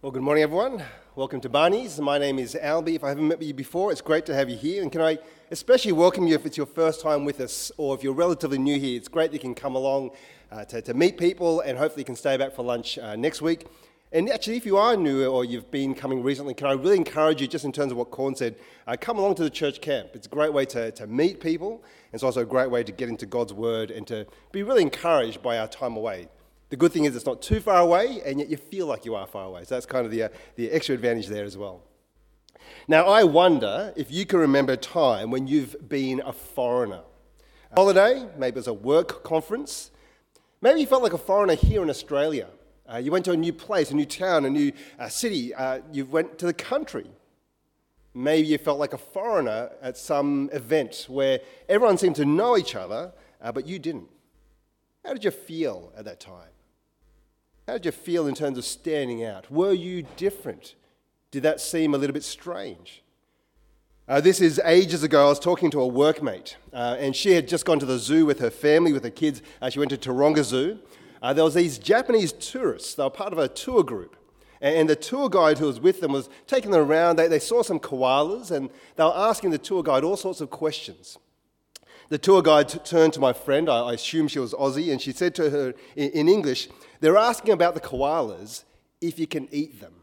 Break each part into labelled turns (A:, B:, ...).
A: Well, good morning, everyone. Welcome to Barney's. My name is Albie. If I haven't met you before, it's great to have you here. And can I especially welcome you if it's your first time with us, or if you're relatively new here. It's great that you can come along to meet people, and hopefully you can stay back for lunch next week. And actually, if you are new or you've been coming recently, can I really encourage you, just in terms of what Corn said, come along to the church camp. It's a great way to meet people. It's also a great way to get into God's Word and to be really encouraged by our time away. The good thing is it's not too far away, and yet you feel like you are far away. So that's kind of the extra advantage there as well. Now, I wonder if you can remember a time when you've been a foreigner. A holiday, maybe it was a work conference. Maybe you felt like a foreigner here in Australia. You went to a new place, a new town, a new city. You went to the country. Maybe you felt like a foreigner at some event where everyone seemed to know each other, but you didn't. How did you feel at that time? How did you feel in terms of standing out? Were you different? Did that seem a little bit strange? This is ages ago. I was talking to a workmate, and she had just gone to the zoo with her family, with her kids. She went to Taronga Zoo. There was these Japanese tourists. They were part of a tour group. And the tour guide who was with them was taking them around. They saw some koalas, and they were asking the tour guide all sorts of questions. The tour guide turned to my friend, I assume she was Aussie, and she said to her in English, "They're asking about the koalas, if you can eat them."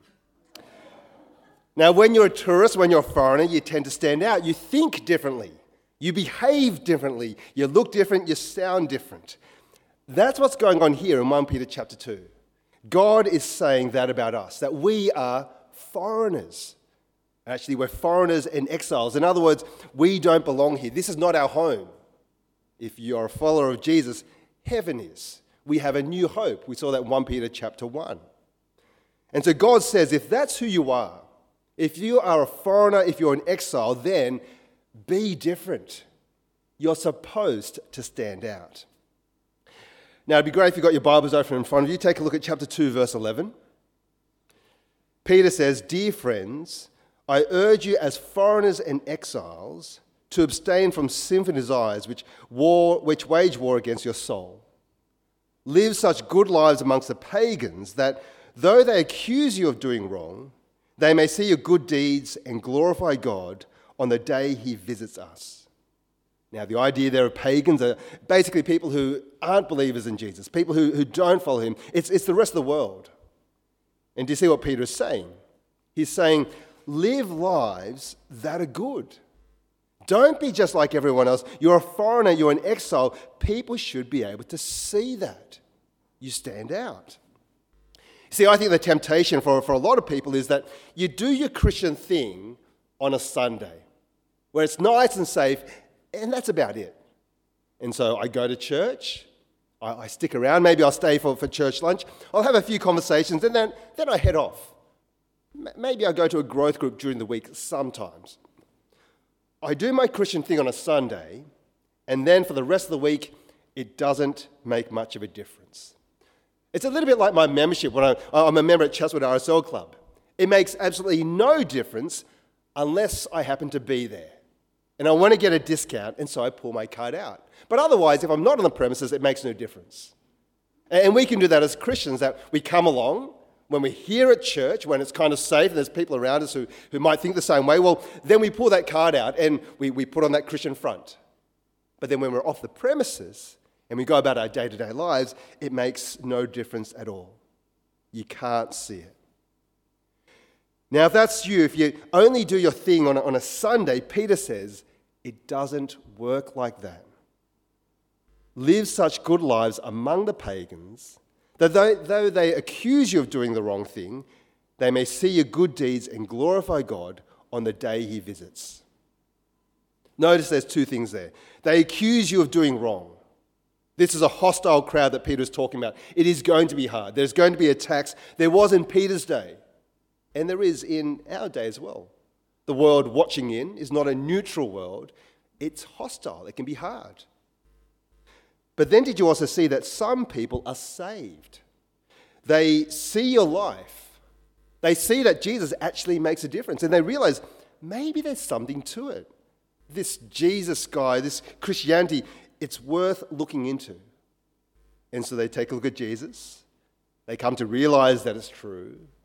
A: Now, when you're a tourist, when you're a foreigner, you tend to stand out. You think differently. You behave differently. You look different. You sound different. That's what's going on here in 1 Peter chapter 2. God is saying that about us, that we are foreigners. Actually, we're foreigners and exiles. In other words, we don't belong here. This is not our home. If you are a follower of Jesus, heaven is. We have a new hope. We saw that in 1 Peter chapter 1. And so God says, if that's who you are, if you are a foreigner, if you're an exile, then be different. You're supposed to stand out. Now, it'd be great if you've got your Bibles open in front of you. Take a look at chapter 2, verse 11. Peter says, "Dear friends, I urge you as foreigners and exiles to abstain from sinful desires which wage war against your soul. Live such good lives amongst the pagans that, though they accuse you of doing wrong, they may see your good deeds and glorify God on the day he visits us." Now, the idea there of pagans are basically people who aren't believers in Jesus, people who don't follow him. It's the rest of the world. And do you see what Peter is saying? He's saying, live lives that are good. Don't be just like everyone else. You're a foreigner, you're an exile. People should be able to see that. You stand out. See, I think the temptation for a lot of people is that you do your Christian thing on a Sunday, where it's nice and safe, and that's about it. And so I go to church, I stick around, maybe I'll stay for church lunch, I'll have a few conversations, and then I head off. Maybe I go to a growth group during the week sometimes. I do my Christian thing on a Sunday, and then for the rest of the week, it doesn't make much of a difference. It's a little bit like my membership when I'm a member at Chatswood RSL Club. It makes absolutely no difference unless I happen to be there. And I want to get a discount, and so I pull my card out. But otherwise, if I'm not on the premises, it makes no difference. And we can do that as Christians, that we come along, when we're here at church, when it's kind of safe and there's people around us who might think the same way, well, then we pull that card out and we put on that Christian front. But then when we're off the premises and we go about our day-to-day lives, it makes no difference at all. You can't see it. Now, if that's you, if you only do your thing on a Sunday, Peter says, it doesn't work like that. Live such good lives among the pagans that though they accuse you of doing the wrong thing, they may see your good deeds and glorify God on the day he visits. Notice there's two things there. They accuse you of doing wrong. This is a hostile crowd that Peter's talking about. It is going to be hard. There's going to be attacks. There was in Peter's day, and there is in our day as well. The world watching in is not a neutral world. It's hostile. It can be hard. But then did you also see that some people are saved? They see your life. They see that Jesus actually makes a difference, and they realize maybe there's something to it. This Jesus guy, this Christianity, it's worth looking into. And so they take a look at Jesus. They come to realize that it's true.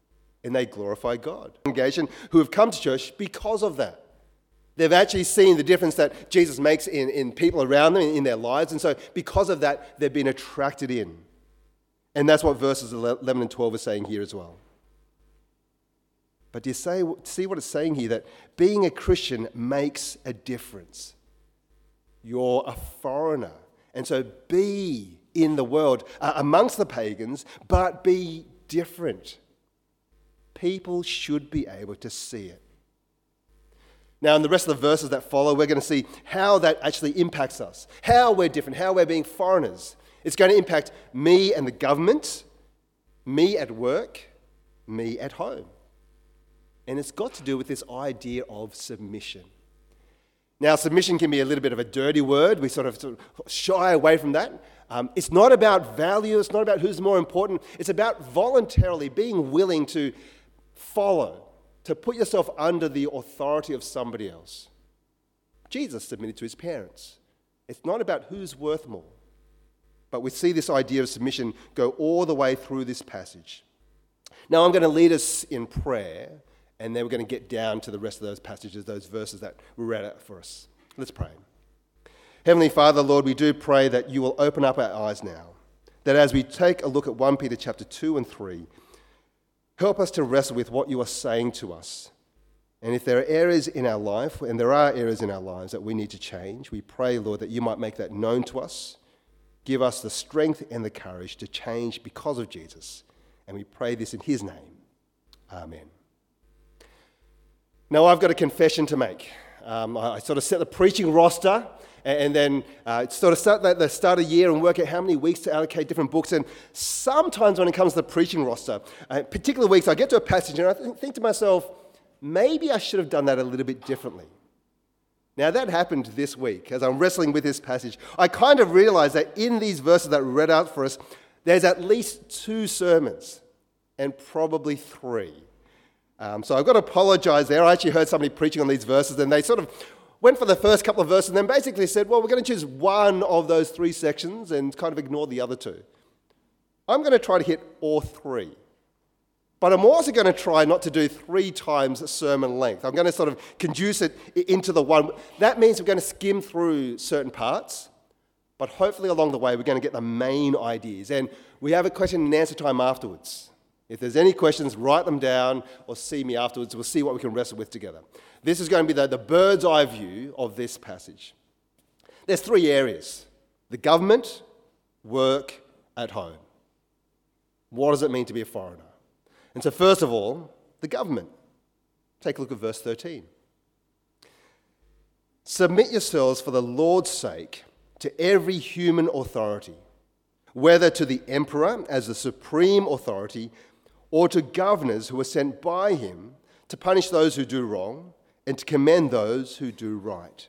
A: and they glorify God. Congregation who have come to church because of that. They've actually seen the difference that Jesus makes in people around them, in their lives, and so because of that, they've been attracted in. And that's what verses 11 and 12 are saying here as well. But do you see what it's saying here? That being a Christian makes a difference. You're a foreigner. And so be in the world amongst the pagans, but be different. People should be able to see it. Now, in the rest of the verses that follow, we're going to see how that actually impacts us, how we're different, how we're being foreigners. It's going to impact me and the government, me at work, me at home. And it's got to do with this idea of submission. Now, submission can be a little bit of a dirty word. We sort of shy away from that. It's not about value. It's not about who's more important. It's about voluntarily being willing to follow, to put yourself under the authority of somebody else. Jesus submitted to his parents. It's not about who's worth more. But we see this idea of submission go all the way through this passage. Now, I'm going to lead us in prayer, and then we're going to get down to the rest of those passages, those verses that were read out for us. Let's pray. Heavenly Father, Lord, we do pray that you will open up our eyes now, that as we take a look at 1 Peter chapter 2 and 3, help us to wrestle with what you are saying to us. And if there are areas in our life, and there are areas in our lives that we need to change, we pray, Lord, that you might make that known to us. Give us the strength and the courage to change because of Jesus. And we pray this in his name. Amen. Now, I've got a confession to make. I sort of set the preaching roster and then sort of start at the start of the year and work out how many weeks to allocate different books. And sometimes when it comes to the preaching roster, particular weeks, I get to a passage and I think to myself, maybe I should have done that a little bit differently. Now, that happened this week as I'm wrestling with this passage. I kind of realized that in these verses that were read out for us, there's at least 2 sermons and probably 3. So I've got to apologize there. I actually heard somebody preaching on these verses and they sort of went for the first couple of verses and then basically said, well, we're going to choose one of those 3 sections and kind of ignore the other 2. I'm going to try to hit all 3. But I'm also going to try not to do 3 times sermon length. I'm going to sort of condense it into the one. That means we're going to skim through certain parts, but hopefully along the way we're going to get the main ideas. And we have a question and answer time afterwards. If there's any questions, write them down or see me afterwards. We'll see what we can wrestle with together. This is going to be the bird's eye view of this passage. There's 3 areas: the government, work, at home. What does it mean to be a foreigner? And so first of all, the government. Take a look at verse 13. Submit yourselves for the Lord's sake to every human authority, whether to the emperor as the supreme authority or to governors who are sent by him to punish those who do wrong and to commend those who do right.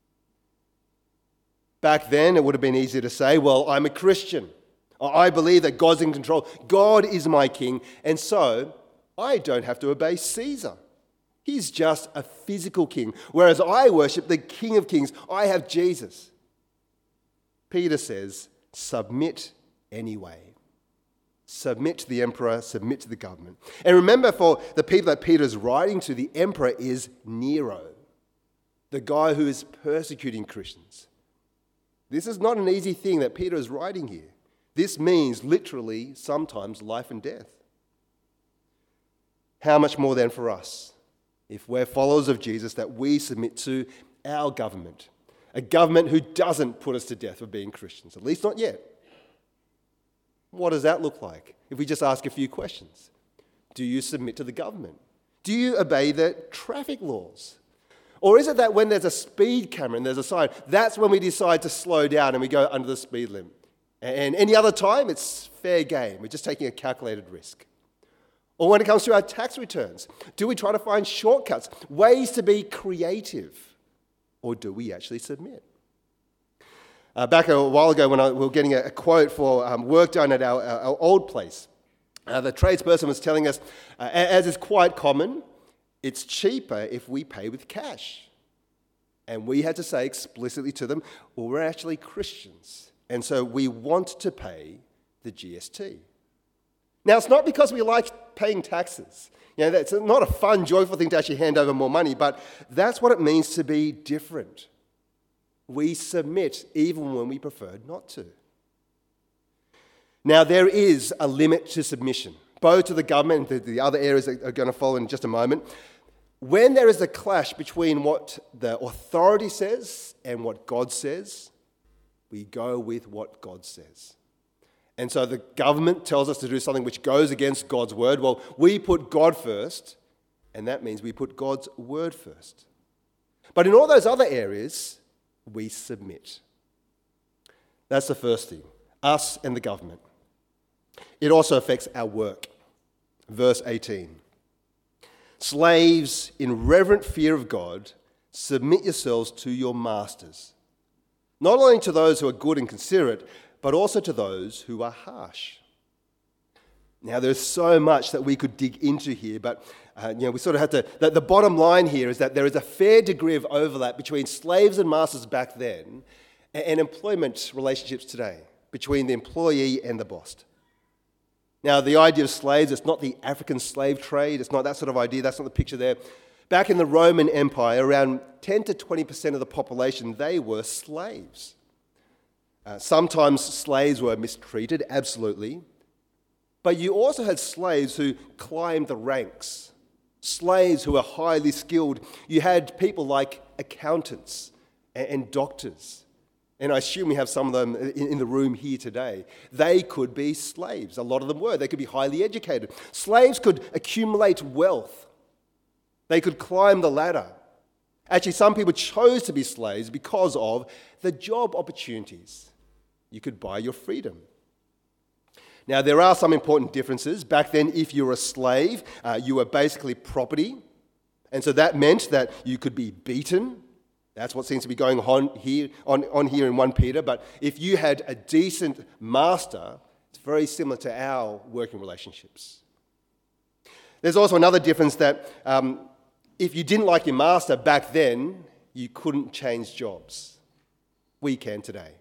A: Back then, it would have been easy to say, well, I'm a Christian. I believe that God's in control. God is my king, and so I don't have to obey Caesar. He's just a physical king, whereas I worship the King of Kings. I have Jesus. Peter says, submit anyway. Submit to the emperor, submit to the government. And remember, for the people that Peter is writing to, the emperor is Nero, the guy who is persecuting Christians. This is not an easy thing that Peter is writing here. This means literally sometimes life and death. How much more then for us, if we're followers of Jesus, that we submit to our government, a government who doesn't put us to death for being Christians, at least not yet. What does that look like? If we just ask a few questions. Do you submit to the government? Do you obey the traffic laws? Or is it that when there's a speed camera and there's a sign, that's when we decide to slow down and we go under the speed limit? And any other time, it's fair game. We're just taking a calculated risk. Or when it comes to our tax returns, do we try to find shortcuts, ways to be creative? Or do we actually submit? Back a while ago when we were getting a quote for work done at our old place, the tradesperson was telling us, as is quite common, it's cheaper if we pay with cash. And we had to say explicitly to them, well, we're actually Christians. And so we want to pay the GST. Now, it's not because we like paying taxes. That's not a fun, joyful thing to actually hand over more money, but that's what it means to be different. We submit even when we prefer not to. Now, there is a limit to submission, both to the government and to the other areas that are going to follow in just a moment. When there is a clash between what the authority says and what God says, we go with what God says. And so the government tells us to do something which goes against God's word. Well, we put God first, and that means we put God's word first. But in all those other areas, we submit. That's the first thing, us and the government. It also affects our work. Verse 18. Slaves, in reverent fear of God, submit yourselves to your masters, not only to those who are good and considerate, but also to those who are harsh. Now, there's so much that we could dig into here, but we sort of have to. The bottom line here is that there is a fair degree of overlap between slaves and masters back then and employment relationships today, between the employee and the boss. Now, the idea of slaves, it's not the African slave trade, it's not that sort of idea, that's not the picture there. Back in the Roman Empire, around 10 to 20% of the population, they were slaves. Sometimes slaves were mistreated, absolutely. But you also had slaves who climbed the ranks, slaves who were highly skilled. You had people like accountants and doctors. And I assume we have some of them in the room here today. They could be slaves. A lot of them were. They could be highly educated. Slaves could accumulate wealth. They could climb the ladder. Actually, some people chose to be slaves because of the job opportunities. You could buy your freedom. Now, there are some important differences. Back then, if you were a slave, you were basically property. And so that meant that you could be beaten. That's what seems to be going on here in 1 Peter. But if you had a decent master, it's very similar to our working relationships. There's also another difference that if you didn't like your master back then, you couldn't change jobs. We can today.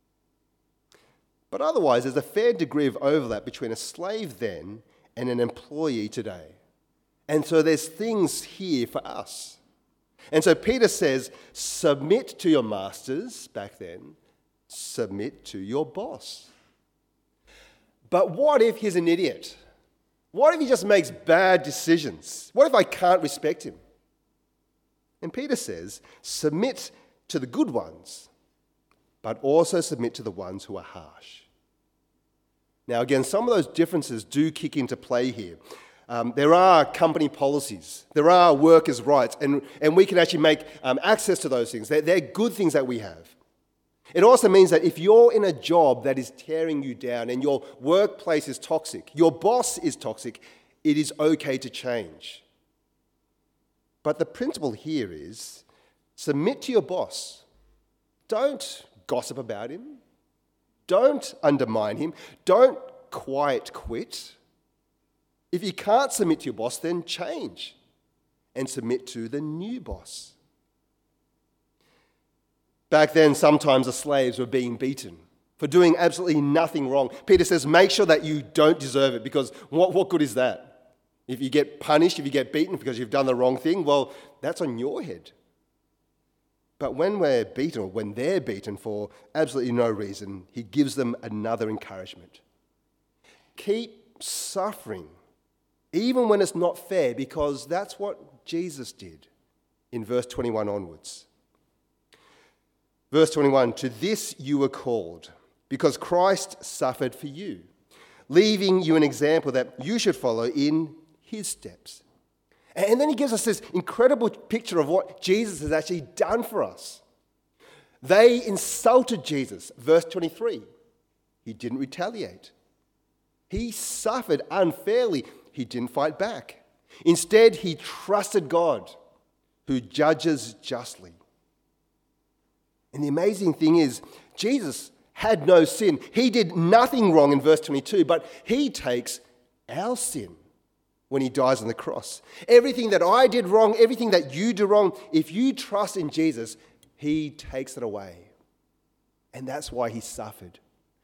A: But otherwise, there's a fair degree of overlap between a slave then and an employee today. And so there's things here for us. And so Peter says, submit to your masters back then, submit to your boss. But what if he's an idiot? What if he just makes bad decisions? What if I can't respect him? And Peter says, submit to the good ones, but also submit to the ones who are harsh. Now, again, some of those differences do kick into play here. There are company policies, there are workers' rights, and we can actually make access to those things. They're good things that we have. It also means that if you're in a job that is tearing you down and your workplace is toxic, your boss is toxic, it is okay to change. But the principle here is submit to your boss. Don't gossip about him. Don't undermine him. Don't quiet quit. If you can't submit to your boss, then change and submit to the new boss. Back then, sometimes the slaves were being beaten for doing absolutely nothing wrong. Peter says, make sure that you don't deserve it, because what good is that? If you get punished, if you get beaten because you've done the wrong thing, well, that's on your head. But when we're beaten, or when they're beaten for absolutely no reason, he gives them another encouragement. Keep suffering, even when it's not fair, because that's what Jesus did in verse 21 onwards. Verse 21, to this you were called, because Christ suffered for you, leaving you an example that you should follow in his steps. And then he gives us this incredible picture of what Jesus has actually done for us. They insulted Jesus. Verse 23, he didn't retaliate. He suffered unfairly. He didn't fight back. Instead, he trusted God, who judges justly. And the amazing thing is, Jesus had no sin. He did nothing wrong in verse 22, but he takes our sin when he dies on the cross. Everything that I did wrong, everything that you do wrong, if you trust in Jesus, he takes it away. And that's why he suffered.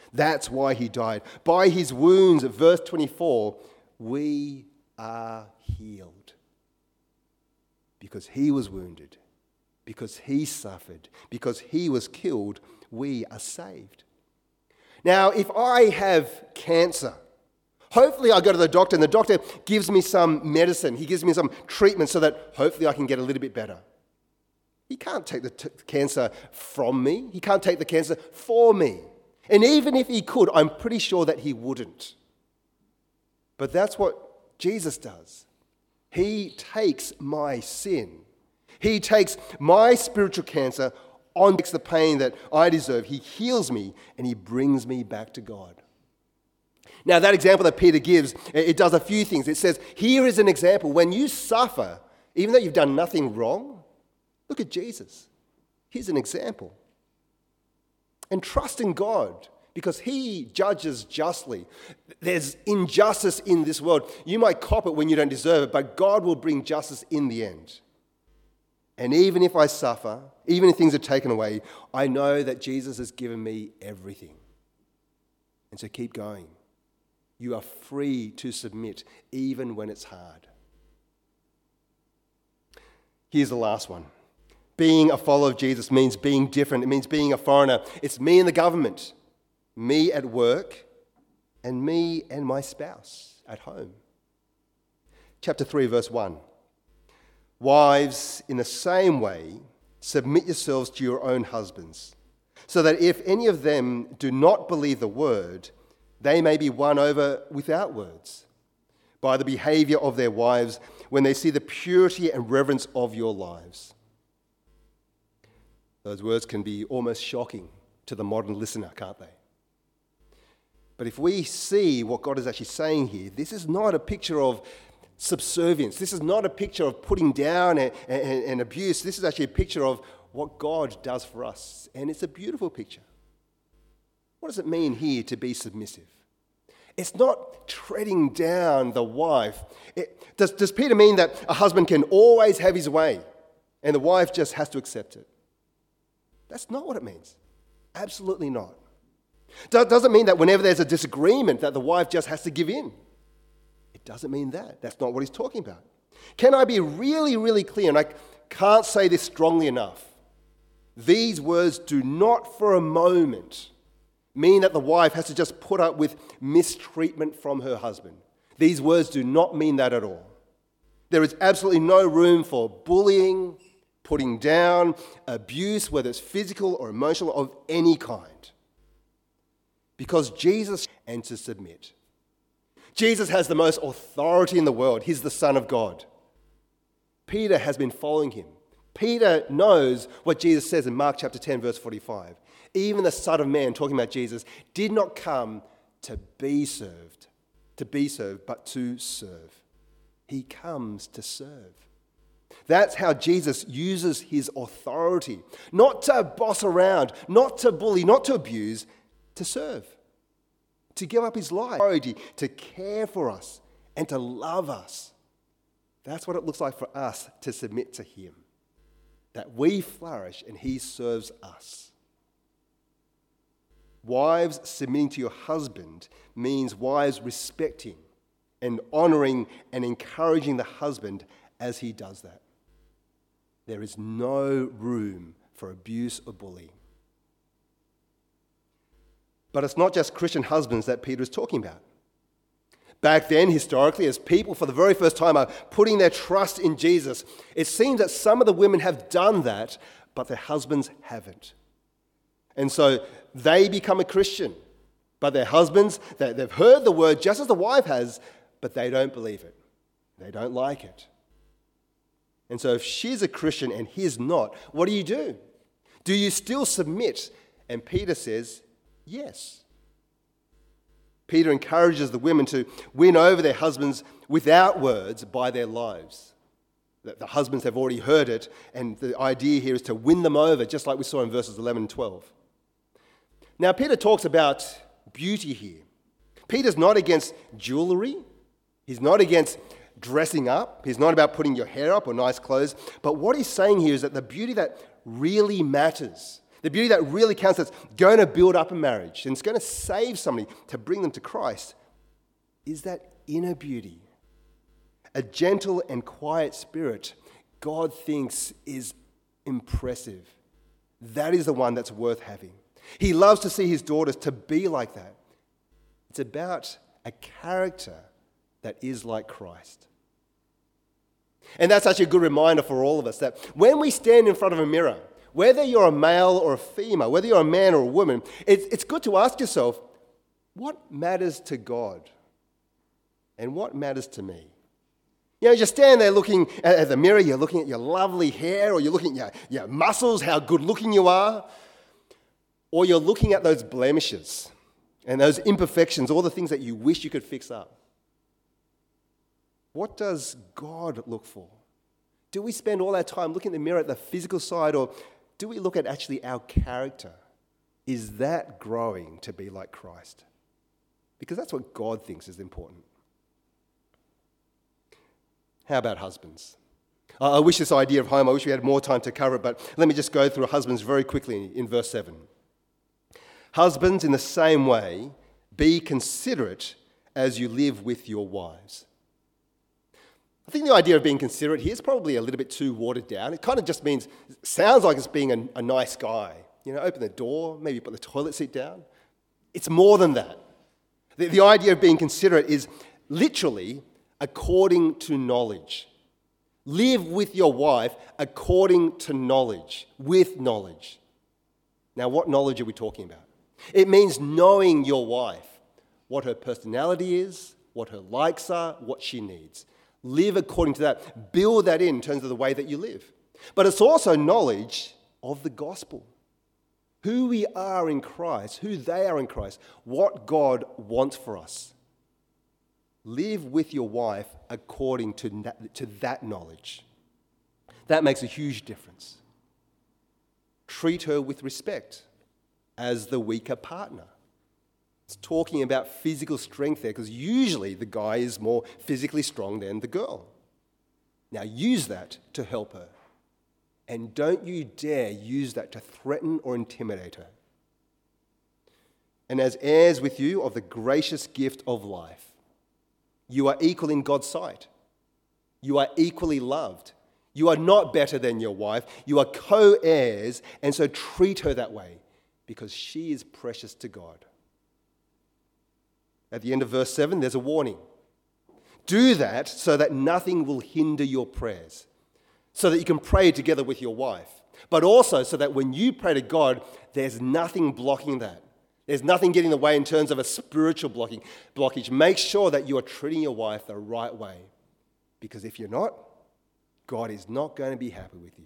A: That's why he died. By his wounds, verse 24, we are healed. Because he was wounded, because he suffered, because he was killed, we are saved. Now, if I have cancer, hopefully I go to the doctor and the doctor gives me some medicine. He gives me some treatment so that hopefully I can get a little bit better. He can't take the cancer from me. He can't take the cancer for me. And even if he could, I'm pretty sure that he wouldn't. But that's what Jesus does. He takes my sin. He takes my spiritual cancer on, takes the pain that I deserve. He heals me and he brings me back to God. Now, that example that Peter gives, it does a few things. It says, here is an example. When you suffer, even though you've done nothing wrong, look at Jesus. Here's an example. And trust in God, because he judges justly. There's injustice in this world. You might cop it when you don't deserve it, but God will bring justice in the end. And even if I suffer, even if things are taken away, I know that Jesus has given me everything. And so keep going. You are free to submit, even when it's hard. Here's the last one. Being a follower of Jesus means being different. It means being a foreigner. It's me and the government, me at work, and me and my spouse at home. Chapter 3, verse 1. Wives, in the same way, submit yourselves to your own husbands, so that if any of them do not believe the word, they may be won over without words by the behavior of their wives when they see the purity and reverence of your lives. Those words can be almost shocking to the modern listener, can't they? But if we see what God is actually saying here, this is not a picture of subservience. This is not a picture of putting down and abuse. This is actually a picture of what God does for us. And it's a beautiful picture. What does it mean here to be submissive? It's not treading down the wife. Does Peter mean that a husband can always have his way and the wife just has to accept it? That's not what it means. Absolutely not. Does it mean that whenever there's a disagreement that the wife just has to give in? It doesn't mean that. That's not what he's talking about. Can I be really, really clear? And I can't say this strongly enough. These words do not for a moment mean that the wife has to just put up with mistreatment from her husband. These words do not mean that at all. There is absolutely no room for bullying, putting down, abuse, whether it's physical or emotional, of any kind. Because Jesus, and to submit. Jesus has the most authority in the world. He's the Son of God. Peter has been following him. Peter knows what Jesus says in Mark chapter 10, verse 45. Even the Son of Man, talking about Jesus, did not come to be served, but to serve. He comes to serve. That's how Jesus uses his authority. Not to boss around, not to bully, not to abuse, to serve. To give up his life, to care for us and to love us. That's what it looks like for us to submit to him. That we flourish and he serves us. Wives submitting to your husband means wives respecting and honouring and encouraging the husband as he does that. There is no room for abuse or bullying. But it's not just Christian husbands that Peter is talking about. Back then, historically, as people for the very first time are putting their trust in Jesus, it seems that some of the women have done that, but their husbands haven't. And so they become a Christian, but their husbands, they've heard the word just as the wife has, but they don't believe it. They don't like it. And so if she's a Christian and he's not, what do? Do you still submit? And Peter says, yes. Peter encourages the women to win over their husbands without words by their lives. The husbands have already heard it, and the idea here is to win them over, just like we saw in verses 11 and 12. Now, Peter talks about beauty here. Peter's not against jewelry. He's not against dressing up. He's not about putting your hair up or nice clothes. But what he's saying here is that the beauty that really matters, The beauty that really counts, that's going to build up a marriage and it's going to save somebody to bring them to Christ, is that inner beauty. A gentle and quiet spirit God thinks is impressive. That is the one that's worth having. He loves to see his daughters to be like that. It's about a character that is like Christ. And that's actually a good reminder for all of us that when we stand in front of a mirror, whether you're a male or a female, whether you're a man or a woman, it's good to ask yourself, what matters to God? And what matters to me? You know, you stand there looking at the mirror, you're looking at your lovely hair, or you're looking at your muscles, how good looking you are, or you're looking at those blemishes and those imperfections, all the things that you wish you could fix up. What does God look for? Do we spend all our time looking in the mirror at the physical side, or do we look at actually our character? Is that growing to be like Christ? Because that's what God thinks is important. How about husbands? I wish this idea of home, I wish we had more time to cover it, but let me just go through husbands very quickly in verse 7. Husbands, in the same way, be considerate as you live with your wives. I think the idea of being considerate here is probably a little bit too watered down. It kind of just means, sounds like it's being a nice guy. You know, open the door, maybe put the toilet seat down. It's more than that. The idea of being considerate is literally according to knowledge. Live with your wife according to knowledge, with knowledge. Now, what knowledge are we talking about? It means knowing your wife, what her personality is, what her likes are, what she needs. Live according to that. Build that in terms of the way that you live. But it's also knowledge of the gospel. Who we are in Christ, who they are in Christ, what God wants for us. Live with your wife according to that knowledge. That makes a huge difference. Treat her with respect as the weaker partner. It's talking about physical strength there because usually the guy is more physically strong than the girl. Now use that to help her. And don't you dare use that to threaten or intimidate her. And as heirs with you of the gracious gift of life, you are equal in God's sight. You are equally loved. You are not better than your wife. You are co-heirs, and so treat her that way because she is precious to God. At the end of verse 7, there's a warning. Do that so that nothing will hinder your prayers, so that you can pray together with your wife, but also so that when you pray to God, there's nothing blocking that. There's nothing getting in the way in terms of a spiritual blockage. Make sure that you are treating your wife the right way, because if you're not, God is not going to be happy with you.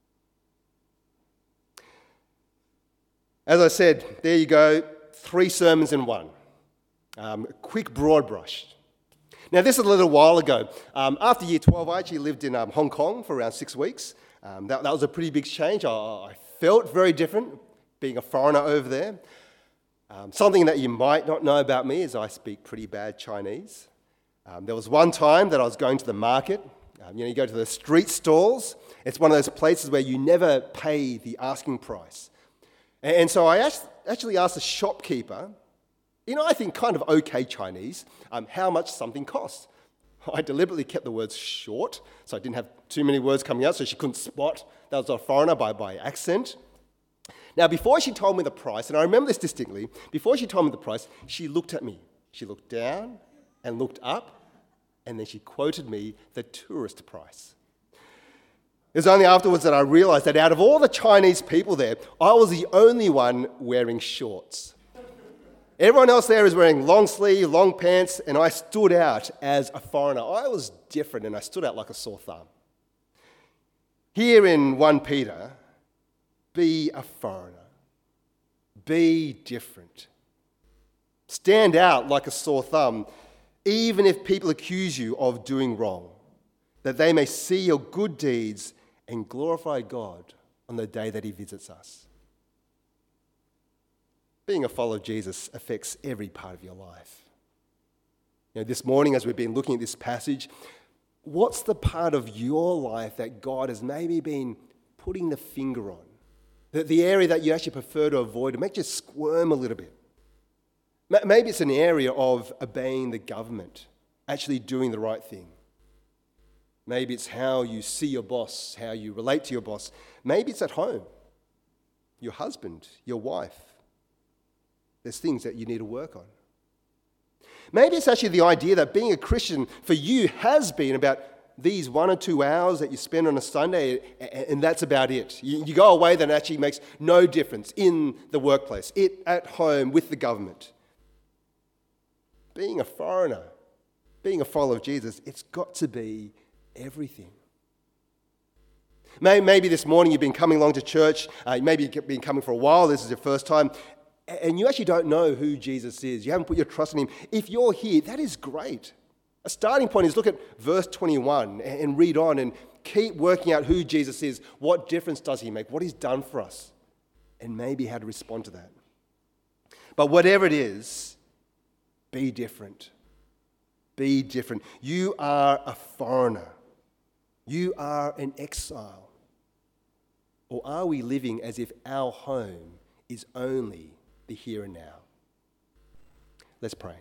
A: As I said, there you go, 3 sermons in one. A quick broad brush. Now, this is a little while ago. After year 12, I actually lived in Hong Kong for around 6 weeks. That was a pretty big change. I felt very different being a foreigner over there. Something that you might not know about me is I speak pretty bad Chinese. There was one time that I was going to the market. You go to the street stalls. It's one of those places where you never pay the asking price. And so I actually asked the shopkeeper, I think kind of okay Chinese, how much something costs. I deliberately kept the words short, so I didn't have too many words coming out, so she couldn't spot that was a foreigner by accent. Now, before she told me the price, and I remember this distinctly, before she told me the price, she looked at me. She looked down and looked up, and then she quoted me the tourist price. It was only afterwards that I realized that out of all the Chinese people there, I was the only one wearing shorts. Everyone else there is wearing long sleeve, long pants, and I stood out as a foreigner. I was different, and I stood out like a sore thumb. Here in 1 Peter, be a foreigner. Be different. Stand out like a sore thumb, even if people accuse you of doing wrong, that they may see your good deeds and glorify God on the day that He visits us. Being a follower of Jesus affects every part of your life. This morning, as we've been looking at this passage, what's the part of your life that God has maybe been putting the finger on? The area that you actually prefer to avoid, it makes you squirm a little bit. Maybe it's an area of obeying the government, actually doing the right thing. Maybe it's how you see your boss, how you relate to your boss. Maybe it's at home, your husband, your wife. There's things that you need to work on. Maybe it's actually the idea that being a Christian for you has been about these 1 or 2 hours that you spend on a Sunday, and that's about it. You go away, then it actually makes no difference in the workplace, at home, with the government. Being a foreigner, being a follower of Jesus, it's got to be everything. Maybe this morning you've been coming along to church, maybe you've been coming for a while, this is your first time, and you actually don't know who Jesus is. You haven't put your trust in him. If you're here, that is great. A starting point is look at verse 21 and read on and keep working out who Jesus is, what difference does he make, what he's done for us, and maybe how to respond to that. But whatever it is, be different. Be different. You are a foreigner. You are an exile. Or are we living as if our home is only the here and now? Let's pray.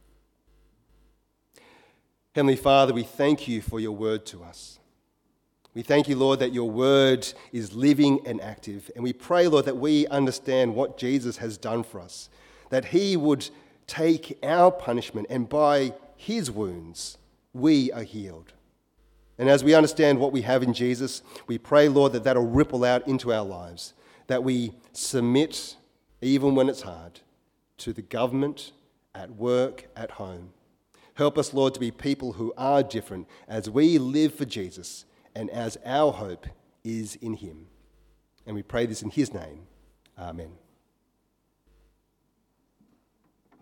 A: Heavenly Father, we thank you for your word to us. We thank you, Lord, that your word is living and active. And we pray, Lord, that we understand what Jesus has done for us, that he would take our punishment, and by his wounds, we are healed. And as we understand what we have in Jesus, we pray, Lord, that that'll ripple out into our lives, that we submit, even when it's hard, to the government, at work, at home. Help us, Lord, to be people who are different as we live for Jesus and as our hope is in him. And we pray this in his name. Amen.